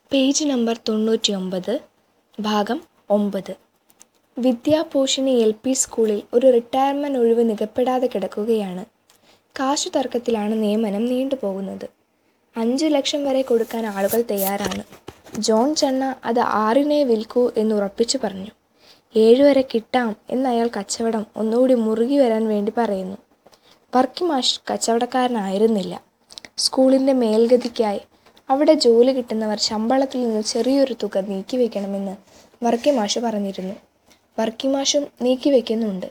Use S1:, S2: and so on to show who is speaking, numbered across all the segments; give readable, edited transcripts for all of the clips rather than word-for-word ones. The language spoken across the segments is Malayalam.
S1: പേജ് നമ്പർ 99, ഭാഗം 9. വിദ്യാപോഷിണി LP സ്കൂളിൽ ഒരു റിട്ടയർമെൻറ്റ് ഒഴിവ് നികപ്പെടാതെ കിടക്കുകയാണ്. കാശു തർക്കത്തിലാണ് നിയമനം നീണ്ടുപോകുന്നത്. 5 ലക്ഷം വരെ കൊടുക്കാൻ ആളുകൾ തയ്യാറാണ്. ജോൺ ചെണ്ണ അത് 6 വിൽക്കൂ എന്നുറപ്പിച്ചു പറഞ്ഞു. 7 വരെ കിട്ടാം എന്നയാൾ കച്ചവടം ഒന്നുകൂടി മുറുകി വരാൻ വേണ്ടി പറയുന്നു. വർക്കിമാഷ് കച്ചവടക്കാരനായിരുന്നില്ല. സ്കൂളിൻ്റെ മേൽഗതിക്കായി അവിടെ ജോലി കിട്ടുന്നവർ ശമ്പളത്തിൽ നിന്ന് ചെറിയൊരു തുക നീക്കിവെക്കണമെന്ന് വർക്കിമാഷ് പറഞ്ഞിരുന്നു. വർക്കിമാഷും നീക്കിവെക്കുന്നുണ്ട്.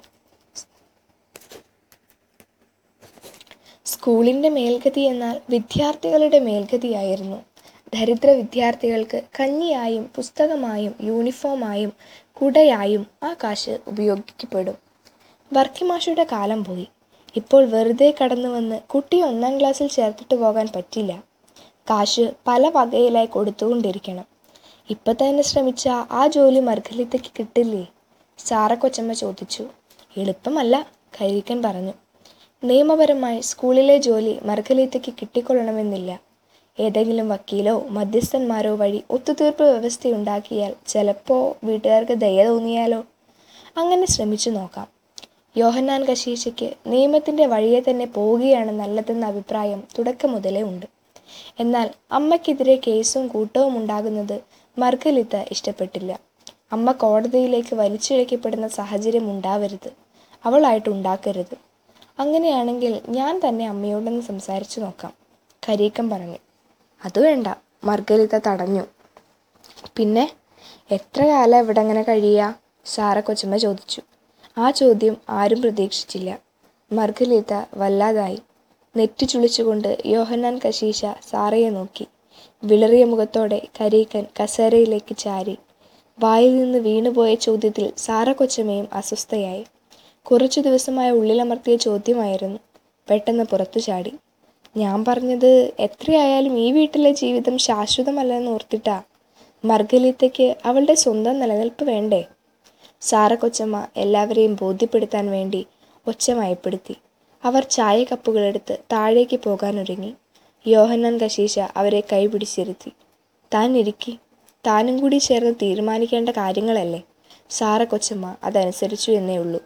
S1: സ്കൂളിൻ്റെ മേൽഗതി എന്നാൽ വിദ്യാർത്ഥികളുടെ മേൽഗതിയായിരുന്നു. ദരിദ്ര വിദ്യാർത്ഥികൾക്ക് കഞ്ഞിയായും പുസ്തകമായും യൂണിഫോമായും കുടയായും ആ കാശ് ഉപയോഗിക്കപ്പെടും. വർക്കിമാഷുടെ കാലം പോയി. ഇപ്പോൾ വെറുതെ കടന്നു വന്ന് കുട്ടിയെ 1-ാം ക്ലാസ്സിൽ ചേർത്തിട്ട് പോകാൻ പറ്റില്ല. കാശ് പല വകയിലായി കൊടുത്തുകൊണ്ടിരിക്കണം. ഇപ്പം തന്നെ ശ്രമിച്ചാൽ ആ ജോലി മർഗലീത്തയ്ക്ക് കിട്ടില്ലേ? സാറ കൊച്ചമ്മ ചോദിച്ചു. എളുപ്പമല്ല, ഖരീക്കൻ പറഞ്ഞു. നിയമപരമായി സ്കൂളിലെ ജോലി മർഗലീത്തയ്ക്ക് കിട്ടിക്കൊള്ളണമെന്നില്ല. ഏതെങ്കിലും വക്കീലോ മധ്യസ്ഥന്മാരോ വഴി ഒത്തുതീർപ്പ് വ്യവസ്ഥയുണ്ടാക്കിയാൽ, ചിലപ്പോൾ വീട്ടുകാർക്ക് ദയ തോന്നിയാലോ? അങ്ങനെ ശ്രമിച്ചു നോക്കാം. യോഹന്നാൻ കശീശയ്ക്ക് നിയമത്തിൻ്റെ വഴിയെ തന്നെ പോവുകയാണ് നല്ലതെന്ന അഭിപ്രായം തുടക്കം മുതലേ ഉണ്ട്. എന്നാൽ അമ്മയ്ക്കെതിരെ കേസും കൂട്ടവും ഉണ്ടാകുന്നത് മർഗലീത്ത ഇഷ്ടപ്പെട്ടില്ല. അമ്മ കോടതിയിലേക്ക് വലിച്ചിഴക്കപ്പെടുന്ന സാഹചര്യം ഉണ്ടാവരുത്, അവളായിട്ട് ഉണ്ടാക്കരുത്. അങ്ങനെയാണെങ്കിൽ ഞാൻ തന്നെ അമ്മയോടൊന്ന് സംസാരിച്ചു നോക്കാം, ഖരീക്കൻ പറഞ്ഞു. അത് വേണ്ട, മർഗലീത്ത തടഞ്ഞു. പിന്നെ എത്ര കാലം ഇവിടെ അങ്ങനെ കഴിയുക? സാറ കൊച്ചമ്മ ചോദിച്ചു. ആ ചോദ്യം ആരും പ്രതീക്ഷിച്ചില്ല. മർഗലീത്ത വല്ലാതായി. നെറ്റി ചുളിച്ചുകൊണ്ട് യോഹന്നാൻ കശീശ സാറയെ നോക്കി. വിളറിയ മുഖത്തോടെ ഖരീക്കൻ കസേരയിലേക്ക് ചാരി. വായിൽ നിന്ന് വീണുപോയ ചോദ്യത്തിൽ സാറ കൊച്ചമ്മയും അസ്വസ്ഥയായി. കുറച്ചു ദിവസമായി ഉള്ളിലമർത്തിയ ചോദ്യമായിരുന്നു. പെട്ടെന്ന് പുറത്തു ചാടി. ഞാൻ പറഞ്ഞത് എത്രയായാലും ഈ വീട്ടിലെ ജീവിതം ശാശ്വതമല്ലെന്ന് ഓർത്തിട്ടാ. മർഗലീത്തയ്ക്ക് അവളുടെ സ്വന്തം നിലനിൽപ്പ് വേണ്ടേ? സാറ കൊച്ചമ്മ എല്ലാവരെയും ബോധ്യപ്പെടുത്താൻ വേണ്ടി ഒച്ച മയപ്പെടുത്തി. അവർ ചായക്കപ്പുകളെടുത്ത് താഴേക്ക് പോകാനൊരുങ്ങി. യോഹന്നാൻ കശീശ അവരെ കൈപിടിച്ചിരുത്തി. താൻ ഇരിക്കി, താനും കൂടി ചേർന്ന് തീരുമാനിക്കേണ്ട കാര്യങ്ങളല്ലേ? സാറ കൊച്ചമ്മ അതനുസരിച്ചു എന്നേ ഉള്ളൂ.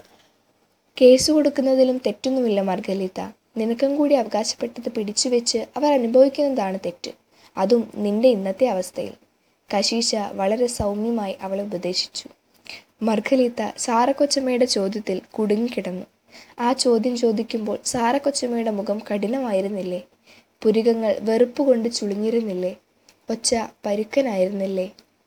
S1: കേസ് കൊടുക്കുന്നതിലും തെറ്റൊന്നുമില്ല മർഗലീത്ത. നിനക്കും കൂടി അവകാശപ്പെട്ടത് പിടിച്ചുവെച്ച് അവർ അനുഭവിക്കുന്നതാണ് തെറ്റ്, അതും നിന്റെ ഇന്നത്തെ അവസ്ഥയിൽ. കശീശ വളരെ സൗമ്യമായി അവളെ ഉപദേശിച്ചു. മർഗലീത്ത സാറ കൊച്ചമ്മയുടെ ചോദ്യത്തിൽ കുടുങ്ങിക്കിടന്നു. ആ ചോദ്യം ചോദിക്കുമ്പോൾ സാറ കൊച്ചമ്മയുടെ മുഖം കഠിനമായിരുന്നില്ലേ? പുരികങ്ങൾ വെറുപ്പുകൊണ്ട് ചുളിഞ്ഞിരുന്നില്ലേ? ഒച്ച പരുക്കനായിരുന്നില്ലേ?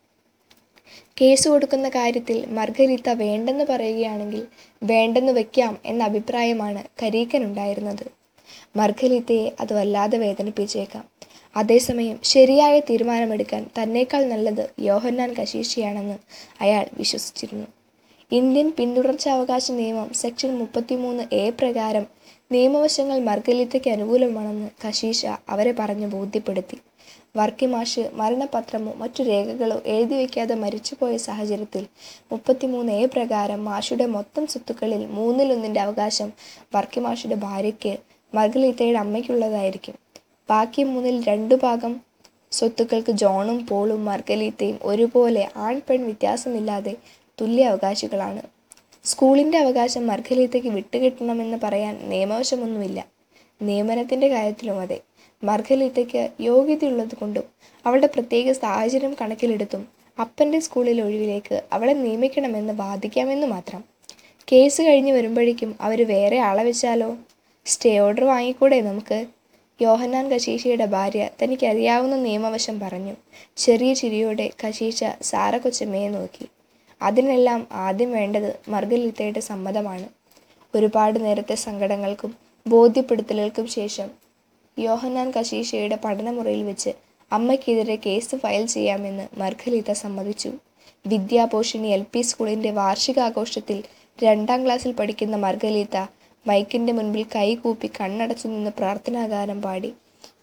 S1: കേസ് കൊടുക്കുന്ന കാര്യത്തിൽ മർഗലീത്ത വേണ്ടെന്ന് പറയുകയാണെങ്കിൽ വേണ്ടെന്ന് വെക്കാം എന്ന അഭിപ്രായമാണ് ഖരീക്കനുണ്ടായിരുന്നത്. മർഗലീത്തയെ അത് വല്ലാതെ വേദനിപ്പിച്ചേക്കാം. അതേസമയം ശരിയായ തീരുമാനമെടുക്കാൻ തന്നേക്കാൾ നല്ലത് യോഹന്നാൻ കശീശയാണെന്ന് അയാൾ വിശ്വസിച്ചിരുന്നു. ഇന്ത്യൻ പിന്തുടർച്ചാവകാശ നിയമം സെക്ഷൻ 33A പ്രകാരം നിയമവശങ്ങൾ മർഗലീത്തയ്ക്ക് അനുകൂലമാണെന്ന് കശീശ അവരെ പറഞ്ഞ് ബോധ്യപ്പെടുത്തി. വർക്കിമാഷ് മരണപത്രമോ മറ്റു രേഖകളോ എഴുതി വയ്ക്കാതെ മരിച്ചുപോയ സാഹചര്യത്തിൽ 33A പ്രകാരം മാഷുടെ മൊത്തം സ്വത്തുക്കളിൽ 1/3 അവകാശം വർക്കിമാഷുടെ ഭാര്യയ്ക്ക്, മർഗലീത്തയുടെ അമ്മയ്ക്കുള്ളതായിരിക്കും. ബാക്കി 2/3 ഭാഗം സ്വത്തുക്കൾക്ക് ജോണും പോളും മർഗലീത്തയും ഒരുപോലെ ആൺ പെൺ വ്യത്യാസമില്ലാതെ തുല്യ അവകാശികളാണ്. സ്കൂളിൻ്റെ അവകാശം മർഗലീത്തയ്ക്ക് വിട്ടുകിട്ടണമെന്ന് പറയാൻ നിയമവശമൊന്നുമില്ല. നിയമനത്തിൻ്റെ കാര്യത്തിലും അതെ. മർഗലീത്തയ്ക്ക് യോഗ്യതയുള്ളത് കൊണ്ടും അവളുടെ പ്രത്യേക സാഹചര്യം കണക്കിലെടുത്തും അപ്പൻ്റെ സ്കൂളിലെ ഒഴിവിലേക്ക് അവളെ നിയമിക്കണമെന്ന് വാദിക്കാമെന്ന് മാത്രം. കേസ് കഴിഞ്ഞ് വരുമ്പോഴേക്കും അവർ വേറെ ആളെ വെച്ചാലോ? സ്റ്റേ ഓർഡർ വാങ്ങിക്കൂടെ നമുക്ക്? യോഹന്നാൻ കശീശയുടെ ഭാര്യ തനിക്കറിയാവുന്ന നിയമവശം പറഞ്ഞു. ചെറിയ ചിരിയോടെ കശീശ സാറ കൊച്ചമ്മയെ നോക്കി. അതിനെല്ലാം ആദ്യം വേണ്ടത് മർഗലീത്തയുടെ സമ്മതമാണ്. ഒരുപാട് നേരത്തെ സങ്കടങ്ങൾക്കും ബോധ്യപ്പെടുത്തലുകൾക്കും ശേഷം യോഹന്നാൻ കശീശയുടെ പഠനമുറിയിൽ വെച്ച് അമ്മയ്ക്കെതിരെ കേസ് ഫയൽ ചെയ്യാമെന്ന് മർഗലീത്ത സമ്മതിച്ചു. വിദ്യാപോഷിണി LP സ്കൂളിൻ്റെ വാർഷികാഘോഷത്തിൽ 2-ാം ക്ലാസ്സിൽ പഠിക്കുന്ന മർഗലീത്ത മൈക്കിൻ്റെ മുൻപിൽ കൈകൂപ്പി കണ്ണടച്ചു നിന്ന് പ്രാർത്ഥനാഗാനം പാടി.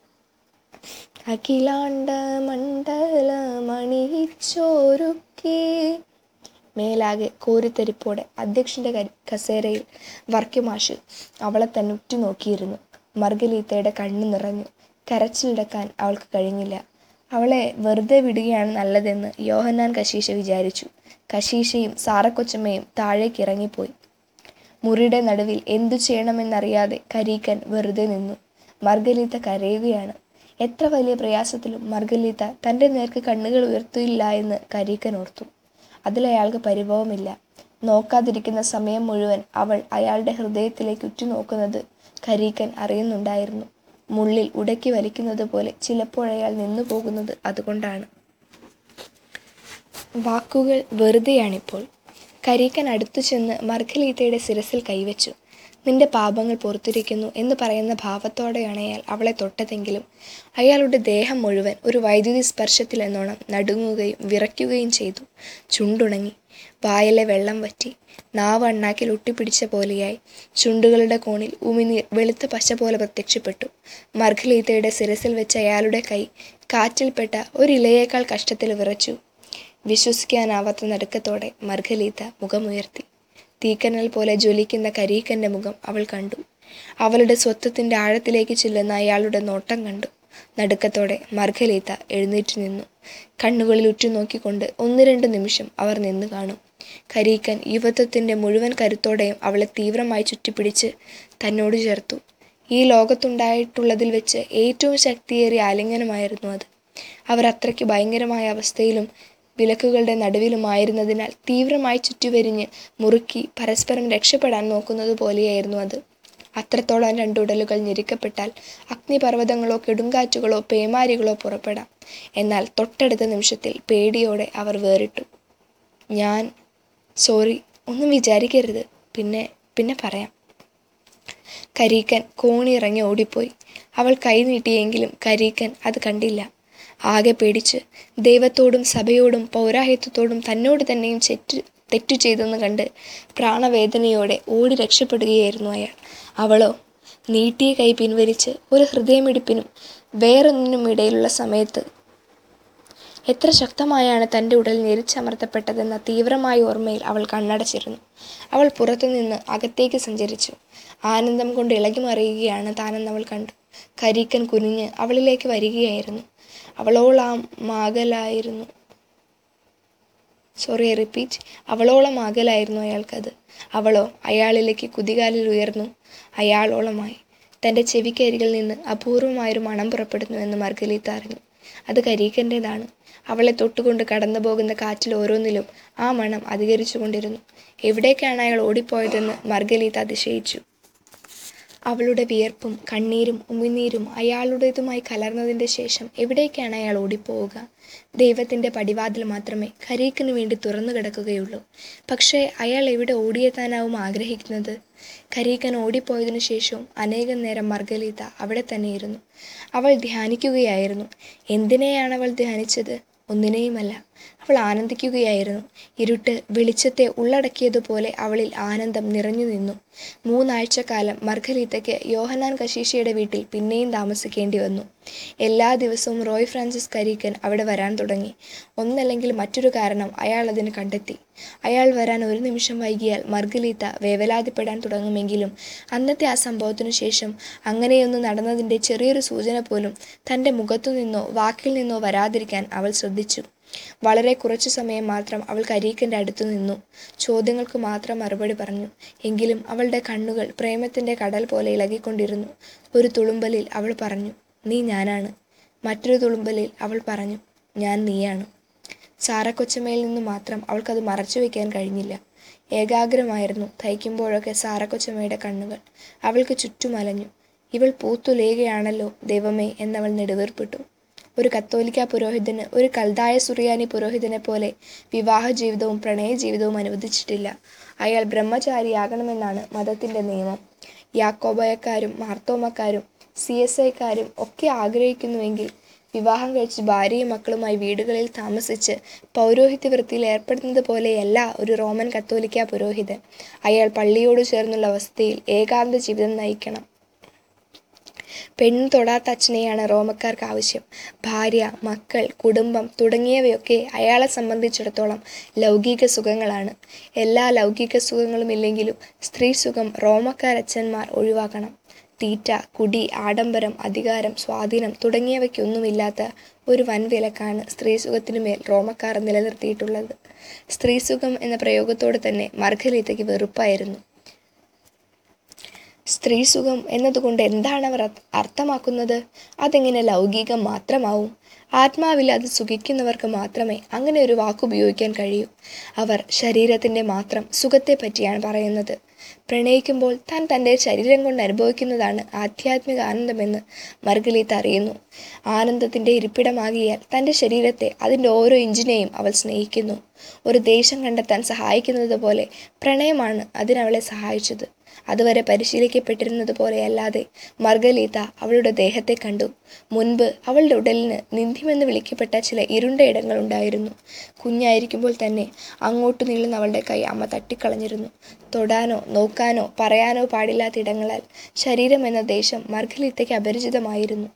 S1: അഖിലാണ്ട മണ്ഡലമണിയിച്ചോരുക്കി. മേലാകെ കോരിത്തെരിപ്പോടെ അധ്യക്ഷൻ്റെ കസേരയിൽ വർക്കിമാഷ് അവളെ തന്നെ ഉറ്റുനോക്കിയിരുന്നു. മർഗലീത്തയുടെ കണ്ണു നിറഞ്ഞു. കരച്ചിലടക്കാൻ അവൾക്ക് കഴിഞ്ഞില്ല. അവളെ വെറുതെ വിടുകയാണ് നല്ലതെന്ന് യോഹന്നാൻ കശീശ വിചാരിച്ചു. കശീശയും സാറക്കൊച്ചമ്മയും താഴേക്ക് ഇറങ്ങിപ്പോയി. മുറിയുടെ നടുവിൽ എന്തു ചെയ്യണമെന്നറിയാതെ കരീക്കൻ വെറുതെ നിന്നു. മർഗലീത്ത കരയുകയാണ്. എത്ര വലിയ പ്രയാസത്തിലും മർഗലീത്ത തൻ്റെ നേർക്ക് കണ്ണുകൾ ഉയർത്തില്ല എന്ന് കരീക്കൻ ഓർത്തു. അതിലയാൾക്ക് പരിഭവമില്ല. നോക്കാതിരിക്കുന്ന സമയം മുഴുവൻ അവൾ അയാളുടെ ഹൃദയത്തിലേക്ക് ഉറ്റുനോക്കുന്നത് കരീക്കൻ അറിയുന്നുണ്ടായിരുന്നു. മുള്ളിൽ ഉടക്കി വലിക്കുന്നത് പോലെ ചിലപ്പോഴയാൾ നിന്നു പോകുന്നത് അതുകൊണ്ടാണ്. വാക്കുകൾ വെറുതെയാണിപ്പോൾ. കരീക്കൻ അടുത്തു ചെന്ന് മർഗലീത്തയുടെ ശിരസിൽ കൈവച്ചു. നിന്റെ പാപങ്ങൾ പുറത്തിരിക്കുന്നു എന്ന് പറയുന്ന ഭാവത്തോടെയാണ് അയാൾ അവളെ തൊട്ടതെങ്കിലും അയാളുടെ ദേഹം മുഴുവൻ ഒരു വൈദ്യുതി സ്പർശത്തിലെന്നോണം നടുങ്ങുകയും വിറയ്ക്കുകയും ചെയ്തു. ചുണ്ടുണങ്ങി, വായിലെ വെള്ളം വറ്റി, നാവ് അണ്ണാക്കിൽ ഒട്ടിപ്പിടിച്ച പോലെയായി. ചുണ്ടുകളുടെ കോണിൽ ഉമിനീർ വെളുത്ത പശ പോലെ പ്രത്യക്ഷപ്പെട്ടു. മർഗലീത്തയുടെ ശിരസിൽ വെച്ച അയാളുടെ കൈ കാറ്റിൽപ്പെട്ട ഒരിലയേക്കാൾ കഷ്ടത്തിൽ വിറച്ചു. വിശ്വസിക്കാനാവാത്ത നടുക്കത്തോടെ മർഗലീത്ത മുഖമുയർത്തി. തീക്കനൽ പോലെ ജ്വലിക്കുന്ന കരീക്കൻ്റെ മുഖം അവൾ കണ്ടു. അവളുടെ സ്വത്വത്തിൻ്റെ ആഴത്തിലേക്ക് ചെല്ലുന്ന അയാളുടെ നോട്ടം കണ്ടു. നടുക്കത്തോടെ മർഗലീത്ത എഴുന്നേറ്റ് നിന്നു. കണ്ണുകളിൽ ഉറ്റുനോക്കിക്കൊണ്ട് 1-2 നിമിഷം അവർ നിന്നു കാണും. കരീക്കൻ യുവത്വത്തിൻ്റെ മുഴുവൻ കരുത്തോടെയും അവളെ തീവ്രമായി ചുറ്റിപ്പിടിച്ച് തന്നോട് ചേർത്തു. ഈ ലോകത്തുണ്ടായിട്ടുള്ളതിൽ വെച്ച് ഏറ്റവും ശക്തിയേറിയ ആലിംഗനമായിരുന്നു അത്. അവർ അത്രയ്ക്ക് ഭയങ്കരമായ അവസ്ഥയിലും വിലക്കുകളുടെ നടുവിലുമായിരുന്നതിനാൽ തീവ്രമായി ചുറ്റിവരിഞ്ഞ് മുറുക്കി പരസ്പരം രക്ഷപ്പെടാൻ നോക്കുന്നത് പോലെയായിരുന്നു അത്. അത്രത്തോളം രണ്ടുടലുകൾ ഞെരുക്കപ്പെട്ടാൽ അഗ്നിപർവ്വതങ്ങളോ കൊടുങ്കാറ്റുകളോ പേമാരികളോ പുറപ്പെടാം. എന്നാൽ തൊട്ടടുത്ത നിമിഷത്തിൽ പേടിയോടെ അവർ വേറിട്ടു. സോറി, ഒന്നും വിചാരിക്കരുത്, പിന്നെ പറയാം. കരീക്കൻ കോണിയിറങ്ങി ഓടിപ്പോയി. അവൾ കൈ നീട്ടിയെങ്കിലും കരീക്കൻ അത് കണ്ടില്ല. ആകെ പേടിച്ച് ദൈവത്തോടും സഭയോടും പൗരാഹിത്യത്തോടും തന്നോട് തന്നെയും തെറ്റു ചെയ്തെന്ന് കണ്ട് പ്രാണവേദനയോടെ ഓടി രക്ഷപ്പെടുകയായിരുന്നു അയാൾ. അവളോ നീട്ടിയ കൈ പിൻവലിച്ച് ഒരു ഹൃദയമിടിപ്പിനും വേറൊന്നിനും ഇടയിലുള്ള സമയത്ത് എത്ര ശക്തമായാണ് തൻ്റെ ഉടൽ ഞെരിച്ചമർത്തപ്പെട്ടതെന്ന തീവ്രമായ ഓർമ്മയിൽ അവൾ കണ്ണടച്ചിരുന്നു. അവൾ പുറത്തുനിന്ന് അകത്തേക്ക് സഞ്ചരിച്ചു. ആനന്ദം കൊണ്ട് ഇളകി മറിയുകയാണ് താനെന്നവൾ കണ്ടു. കരീക്കൻ കുനിഞ്ഞ് അവളിലേക്ക് വരികയായിരുന്നു. അവളോളം അകലായിരുന്നു അയാൾക്കത്. അവളോ അയാളിലേക്ക് കുതികാലിൽ ഉയർന്നു. അയാളോളമായി. തൻ്റെ ചെവിക്കരികിൽ നിന്ന് അപൂർവമായൊരു മണം പുറപ്പെടുന്നുവെന്ന് മർഗലീത്ത അറിഞ്ഞു. അത് കരീക്കൻ്റേതാണ്. അവളെ തൊട്ടുകൊണ്ട് കടന്നു പോകുന്ന കാറ്റിൽ ഓരോന്നിലും ആ മണം അധികരിച്ചു കൊണ്ടിരുന്നു. എവിടേക്കാണ് അയാൾ ഓടിപ്പോയതെന്ന് മർഗലീത്ത അതിശയിച്ചു. അവളുടെ വിയർപ്പും കണ്ണീരും ഉമിനീരും അയാളുടേതുമായി കലർന്നതിൻ്റെ ശേഷം എവിടേക്കാണ് അയാൾ ഓടിപ്പോവുക? ദൈവത്തിൻ്റെ പടിവാതിൽ മാത്രമേ കരീക്കന് വേണ്ടി തുറന്നു കിടക്കുകയുള്ളൂ. പക്ഷേ അയാൾ എവിടെ ഓടിയെത്താനാവും ആഗ്രഹിക്കുന്നത്? കരീക്കൻ ഓടിപ്പോയതിനു ശേഷവും അനേകം നേരം മർഗലീത്ത അവിടെ തന്നെയിരുന്നു. അവൾ ധ്യാനിക്കുകയായിരുന്നു. എന്തിനെയാണ് അവൾ ധ്യാനിച്ചത്? ഒന്നിനെയുമല്ല. അവൾ ആനന്ദിക്കുകയായിരുന്നു. ഇരുട്ട് വെളിച്ചത്തെ ഉള്ളടക്കിയതുപോലെ അവളിൽ ആനന്ദം നിറഞ്ഞു നിന്നു. 3 ആഴ്ചക്കാലം മർഗലീത്തയ്ക്ക് യോഹന്നാൻ കശീശയുടെ വീട്ടിൽ പിന്നെയും താമസിക്കേണ്ടി വന്നു. എല്ലാ ദിവസവും റോയ് ഫ്രാൻസിസ് കരീക്കൻ അവിടെ വരാൻ തുടങ്ങി. ഒന്നല്ലെങ്കിൽ മറ്റൊരു കാരണം അയാൾ അതിന് കണ്ടെത്തി. അയാൾ വരാൻ ഒരു നിമിഷം വൈകിയാൽ മർഗലീത്ത വേവലാതിപ്പെടാൻ തുടങ്ങുമെങ്കിലും അന്നത്തെ ആ സംഭവത്തിനു ശേഷം അങ്ങനെയൊന്നും നടന്നതിൻ്റെ ചെറിയൊരു സൂചന പോലും തൻ്റെ മുഖത്തു നിന്നോ വാക്കിൽ നിന്നോ വരാതിരിക്കാൻ അവൾ ശ്രദ്ധിച്ചു. വളരെ കുറച്ചു സമയം മാത്രം അവൾ കരീക്കൻ്റെ അടുത്തു നിന്നു. ചോദ്യങ്ങൾക്ക് മാത്രം മറുപടി പറഞ്ഞു. എങ്കിലും അവളുടെ കണ്ണുകൾ പ്രേമത്തിൻ്റെ കടൽ പോലെ ഇളകിക്കൊണ്ടിരുന്നു. ഒരു തുളുമ്പലിൽ അവൾ പറഞ്ഞു, നീ ഞാനാണ്. മറ്റൊരു തുളുമ്പലിൽ അവൾ പറഞ്ഞു, ഞാൻ നീയാണ്. സാറക്കൊച്ചമ്മയിൽ നിന്ന് മാത്രം അവൾക്കത് മറച്ചു വയ്ക്കാൻ കഴിഞ്ഞില്ല. ഏകാഗ്രമായിരുന്നു തയ്ക്കുമ്പോഴൊക്കെ സാറക്കൊച്ചമ്മയുടെ കണ്ണുകൾ. അവൾക്ക് ചുറ്റും അലഞ്ഞു. ഇവൾ പൂത്തുലയുകയാണല്ലോ ദൈവമേ എന്നവൾ നെടുവീർപ്പിട്ടു. ഒരു കത്തോലിക്ക പുരോഹിതന് ഒരു കൽദായ സുറിയാനി പുരോഹിതനെ പോലെ വിവാഹ ജീവിതവും പ്രണയ ജീവിതവും അനുവദിച്ചിട്ടില്ല. അയാൾ ബ്രഹ്മചാരിയാകണമെന്നാണ് മതത്തിൻ്റെ നിയമം. യാക്കോബായക്കാരും മാർത്തോമക്കാരും CSIക്കാരും ഒക്കെ ആഗ്രഹിക്കുന്നുവെങ്കിൽ വിവാഹം കഴിച്ച് ഭാര്യയും മക്കളുമായി വീടുകളിൽ താമസിച്ച് പൗരോഹിത്യ വൃത്തിയിൽ ഏർപ്പെടുന്നത് പോലെയല്ല ഒരു റോമൻ കത്തോലിക്ക പുരോഹിതൻ. അയാൾ പള്ളിയോട് ചേർന്നുള്ള വസതിയിൽ ഏകാന്ത ജീവിതം നയിക്കണം. പെണ്ണ് തൊടാത്ത അച്ഛനെയാണ് റോമക്കാർക്ക് ആവശ്യം. ഭാര്യ, മക്കൾ, കുടുംബം തുടങ്ങിയവയൊക്കെ അയാളെ സംബന്ധിച്ചിടത്തോളം ലൗകിക സുഖങ്ങളാണ്. എല്ലാ ലൗകിക സുഖങ്ങളും ഇല്ലെങ്കിലും സ്ത്രീ സുഖം റോമക്കാരച്ഛന്മാർ ഒഴിവാക്കണം. തീറ്റ, കുടി, ആഡംബരം, അധികാരം, സ്വാധീനം തുടങ്ങിയവയ്ക്കൊന്നുമില്ലാത്ത ഒരു വൻവിലക്കാണ് സ്ത്രീസുഖത്തിനുമേൽ റോമക്കാർ നിലനിർത്തിയിട്ടുള്ളത്. സ്ത്രീസുഖം എന്ന പ്രയോഗത്തോട് തന്നെ മർഗലീത്തയ്ക്ക് വെറുപ്പായിരുന്നു. സ്ത്രീസുഖം എന്നതുകൊണ്ട് എന്താണ് അവർ അർത്ഥമാക്കുന്നത്? അതെങ്ങനെ ലൗകികം മാത്രമാവും? ആത്മാവിൽ അത് സുഖിക്കുന്നവർക്ക് മാത്രമേ അങ്ങനെ ഒരു വാക്കുപയോഗിക്കാൻ കഴിയൂ. അവർ ശരീരത്തിൻ്റെ മാത്രം സുഖത്തെ പറ്റിയാണ് പറയുന്നത്. പ്രണയിക്കുമ്പോൾ താൻ തൻ്റെ ശരീരം കൊണ്ട് അനുഭവിക്കുന്നതാണ് ആധ്യാത്മിക ആനന്ദമെന്ന് മർഗലീത്ത അറിയുന്നു. ആനന്ദത്തിൻ്റെ ഇരിപ്പിടമാകിയാൽ തൻ്റെ ശരീരത്തെ, അതിൻ്റെ ഓരോ ഇഞ്ചിനെയും അവൾ സ്നേഹിക്കുന്നു. ഒരു ദേശം കണ്ടെത്താൻ സഹായിക്കുന്നത് പോലെ പ്രണയമാണ് അതിനവളെ സഹായിച്ചത്. അതുവരെ പരിശീലിക്കപ്പെട്ടിരുന്നത് പോലെയല്ലാതെ മർഗലീത്ത അവളുടെ ദേഹത്തെ കണ്ടു. മുൻപ് അവളുടെ ഉടലിന് നിന്ദ്യമെന്ന് വിളിക്കപ്പെട്ട ചില ഇരുണ്ട ഇടങ്ങളുണ്ടായിരുന്നു. കുഞ്ഞായിരിക്കുമ്പോൾ തന്നെ അങ്ങോട്ട് നീളുന്ന അവളുടെ കൈ അമ്മ തട്ടിക്കളഞ്ഞിരുന്നു. തൊടാനോ നോക്കാനോ പറയാനോ പാടില്ലാത്ത ഇടങ്ങളാൽ ശരീരം എന്ന ദേശം മർഗലീത്തയ്ക്ക് അപരിചിതമായിരുന്നു.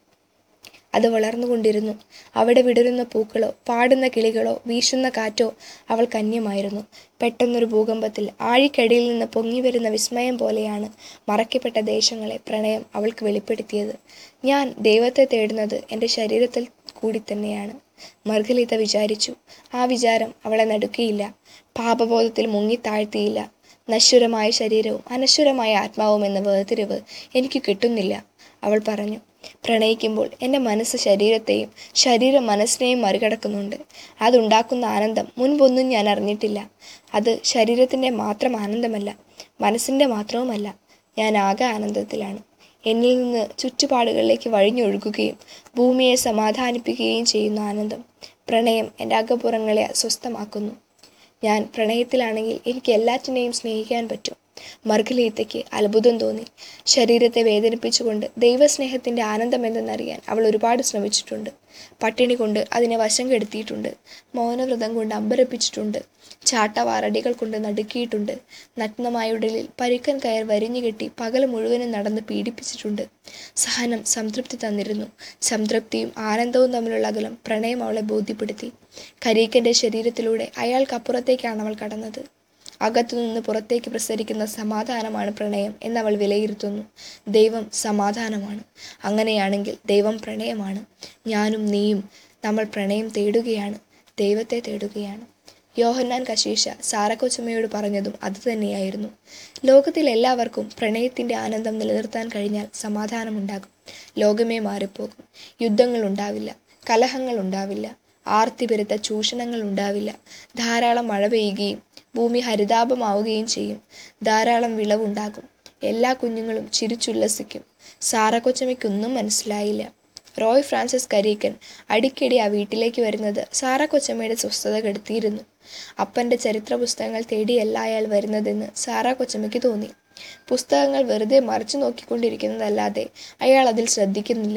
S1: അത് വളർന്നുകൊണ്ടിരുന്നു. അവിടെ വിടരുന്ന പൂക്കളോ പാടുന്ന കിളികളോ വീശുന്ന കാറ്റോ അവൾക്ക് അന്യമായിരുന്നു. പെട്ടെന്നൊരു ഭൂകമ്പത്തിൽ ആഴിക്കടിയിൽ നിന്ന് പൊങ്ങിവരുന്ന വിസ്മയം പോലെയാണ് മറയ്ക്കപ്പെട്ട ദേശങ്ങളെ പ്രണയം അവൾക്ക് വെളിപ്പെടുത്തിയത്. ഞാൻ ദൈവത്തെ തേടുന്നത് എൻ്റെ ശരീരത്തിൽ കൂടി തന്നെയാണ്, മർഗലീത്ത വിചാരിച്ചു. ആ വിചാരം അവളെ നടുക്കിയില്ല, പാപബോധത്തിൽ മുങ്ങിത്താഴ്ത്തിയില്ല. നശ്വരമായ ശരീരവും അനശ്വരമായ ആത്മാവും എന്ന വേർതിരിവ് എനിക്ക് കിട്ടുന്നില്ല, അവൾ പറഞ്ഞു. പ്രണയിക്കുമ്പോൾ എൻ്റെ മനസ്സ് ശരീരത്തെയും ശരീരം മനസ്സിനെയും മറികടക്കുന്നുണ്ട്. അതുണ്ടാക്കുന്ന ആനന്ദം മുൻപൊന്നും ഞാൻ അറിഞ്ഞിട്ടില്ല. അത് ശരീരത്തിൻ്റെ മാത്രം ആനന്ദമല്ല, മനസ്സിൻ്റെ മാത്രവുമല്ല. ഞാൻ ആകെ ആനന്ദത്തിലാണ്. എന്നിൽ നിന്ന് ചുറ്റുപാടുകളിലേക്ക് വഴിഞ്ഞൊഴുകുകയും ഭൂമിയെ സമാധാനിപ്പിക്കുകയും ചെയ്യുന്ന ആനന്ദം. പ്രണയം എൻ്റെ അകപ്പുറങ്ങളെ അസ്വസ്ഥമാക്കുന്നു. ഞാൻ പ്രണയത്തിലാണെങ്കിൽ എനിക്ക് എല്ലാറ്റിനെയും സ്നേഹിക്കാൻ പറ്റും. മർഗലീത്തയ്ക്ക് അത്ഭുതം തോന്നി. ശരീരത്തെ വേദനിപ്പിച്ചുകൊണ്ട് ദൈവസ്നേഹത്തിൻ്റെ ആനന്ദം എന്തെന്നറിയാൻ അവൾ ഒരുപാട് ശ്രമിച്ചിട്ടുണ്ട്. പട്ടിണി കൊണ്ട് അതിനെ വശം കെടുത്തിയിട്ടുണ്ട്. മൗനവ്രതം കൊണ്ട് അമ്പരപ്പിച്ചിട്ടുണ്ട്. ചാട്ടവാറടികൾ കൊണ്ട് നടുക്കിയിട്ടുണ്ട്. നഗ്നമായ ഉടലിൽ പരുക്കൻ കയർ വരിഞ്ഞുകെട്ടി പകൽ മുഴുവനും നടന്ന് പീഡിപ്പിച്ചിട്ടുണ്ട്. സഹനം സംതൃപ്തി തന്നിരുന്നു. സംതൃപ്തിയും ആനന്ദവും തമ്മിലുള്ള അകലം പ്രണയം അവളെ ബോധ്യപ്പെടുത്തി. കരീക്കൻ്റെ ശരീരത്തിലൂടെ അയാൾക്കപ്പുറത്തേക്കാണ് അവൾ കടന്നത്. അകത്തുനിന്ന് പുറത്തേക്ക് പ്രസരിക്കുന്ന സമാധാനമാണ് പ്രണയം എന്നവൾ വിലയിരുത്തുന്നു. ദൈവം സമാധാനമാണ്. അങ്ങനെയാണെങ്കിൽ ദൈവം പ്രണയമാണ്. ഞാനും നീയും നമ്മൾ പ്രണയം തേടുകയാണ്, ദൈവത്തെ തേടുകയാണ്. യോഹന്നാൻ കശീശ സാറക്കൊച്ചമ്മയോട് പറഞ്ഞതും അതുതന്നെയായിരുന്നു. ലോകത്തിൽ എല്ലാവർക്കും പ്രണയത്തിൻ്റെ ആനന്ദം നിലനിർത്താൻ കഴിഞ്ഞാൽ സമാധാനമുണ്ടാകും. ലോകമേ മാറിപ്പോകും. യുദ്ധങ്ങൾ ഉണ്ടാവില്ല, കലഹങ്ങൾ ഉണ്ടാവില്ല, ആർത്തി പെരുത്ത ചൂഷണങ്ങൾ ഉണ്ടാവില്ല. ധാരാളം മഴ പെയ്യുകയും ഭൂമി ഹരിതാപമാവുകയും ചെയ്യും. ധാരാളം വിളവുണ്ടാകും. എല്ലാ കുഞ്ഞുങ്ങളും ചിരിച്ചുല്ലസിക്കും. സാറക്കൊച്ചമ്മയ്ക്കൊന്നും മനസ്സിലായില്ല. റോയ് ഫ്രാൻസിസ് കരീക്കൻ അടിക്കടി ആ വീട്ടിലേക്ക് വരുന്നത് സാറക്കൊച്ചമ്മയുടെ സ്വസ്ഥത കെടുത്തിയിരുന്നു. അപ്പൻ്റെ ചരിത്ര പുസ്തകങ്ങൾ തേടിയല്ല അയാൾ വരുന്നതെന്ന് സാറക്കൊച്ചമ്മയ്ക്ക് തോന്നി. പുസ്തകങ്ങൾ വെറുതെ മറിച്ചു നോക്കിക്കൊണ്ടിരിക്കുന്നതല്ലാതെ അയാൾ അതിൽ ശ്രദ്ധിക്കുന്നില്ല.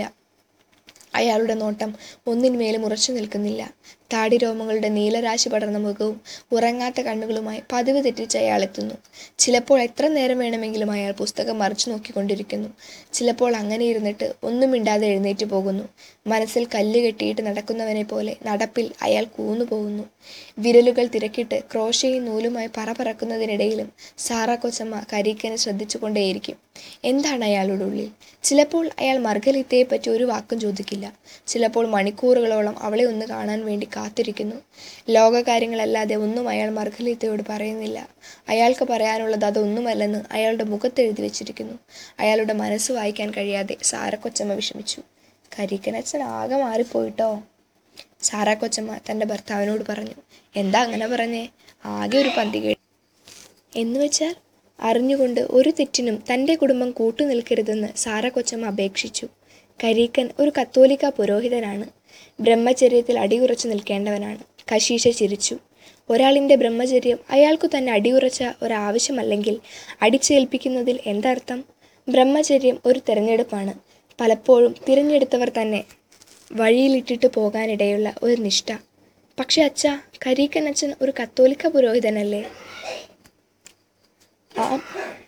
S1: അയാളുടെ നോട്ടം ഒന്നിന്മേലും ഉറച്ചു നിൽക്കുന്നില്ല. താടിരോമങ്ങളുടെ നീലരാശി പടർന്ന മുഖവും ഉറങ്ങാത്ത കണ്ണുകളുമായി പതിവ് തെറ്റിച്ച് അയാൾ എത്തുന്നു. ചിലപ്പോൾ എത്ര നേരം വേണമെങ്കിലും അയാൾ പുസ്തകം മറിച്ചു നോക്കിക്കൊണ്ടിരിക്കുന്നു. ചിലപ്പോൾ അങ്ങനെ ഇരുന്നിട്ട് ഒന്നും മിണ്ടാതെ എഴുന്നേറ്റ് പോകുന്നു. മനസ്സിൽ കല്ല് കെട്ടിയിട്ട് നടക്കുന്നവനെ പോലെ നടപ്പിൽ അയാൾ കൂന്നു പോകുന്നു. വിരലുകൾ തിരക്കിട്ട് ക്രോഷയും നൂലുമായി പറക്കുന്നതിനിടയിലും സാറാക്കൊച്ചമ്മ കരീക്കനെ ശ്രദ്ധിച്ചു കൊണ്ടേയിരിക്കും. എന്താണ് അയാളുടെ ഉള്ളിൽ? ചിലപ്പോൾ അയാൾ മർഗലീത്തയെ പറ്റി ഒരു വാക്കും ചോദിക്കില്ല. ചിലപ്പോൾ മണിക്കൂറുകളോളം അവളെ ഒന്ന് കാണാൻ വേണ്ടി കാത്തിരിക്കുന്നു. ലോകകാര്യങ്ങളല്ലാതെ ഒന്നും അയാൾ മർഗലീത്തയോട് പറയുന്നില്ല. അയാൾക്ക് പറയാനുള്ളത് അതൊന്നുമല്ലെന്ന് അയാളുടെ മുഖത്ത് എഴുതി വെച്ചിരിക്കുന്നു. അയാളുടെ മനസ്സ് വായിക്കാൻ കഴിയാതെ സാറക്കൊച്ചമ്മ വിഷമിച്ചു. കരീക്കനച്ഛൻ ആകെ മാറിപ്പോയിട്ടോ, സാറാക്കൊച്ചമ്മ തൻ്റെ ഭർത്താവിനോട് പറഞ്ഞു. എന്താ അങ്ങനെ പറഞ്ഞേ? ആകെ ഒരു പന്തികേട്. എന്നുവെച്ചാൽ? അറിഞ്ഞുകൊണ്ട് ഒരു തെറ്റിനും തൻ്റെ കുടുംബം കൂട്ടുനിൽക്കരുതെന്ന് സാറക്കൊച്ചമ്മ അപേക്ഷിച്ചു. കരീക്കൻ ഒരു കത്തോലിക്ക പുരോഹിതനാണ്. ബ്രഹ്മചര്യത്തിൽ അടിയുറച്ചു നിൽക്കേണ്ടവനാണ്. കശീശ ചിരിച്ചു. ഒരാളിൻ്റെ ബ്രഹ്മചര്യം അയാൾക്കു തന്നെ അടിയുറച്ച ഒരാവശ്യമല്ലെങ്കിൽ അടിച്ചേൽപ്പിക്കുന്നതിൽ എന്തർത്ഥം? ബ്രഹ്മചര്യം ഒരു തിരഞ്ഞെടുപ്പാണ്. പലപ്പോഴും തിരഞ്ഞെടുത്തവർ തന്നെ വഴിയിലിട്ടിട്ട് പോകാനിടയുള്ള ഒരു നിഷ്ഠ. പക്ഷെ അച്ഛാ, കരീക്കൻ അച്ഛൻ ഒരു കത്തോലിക്ക പുരോഹിതനല്ലേ? ആ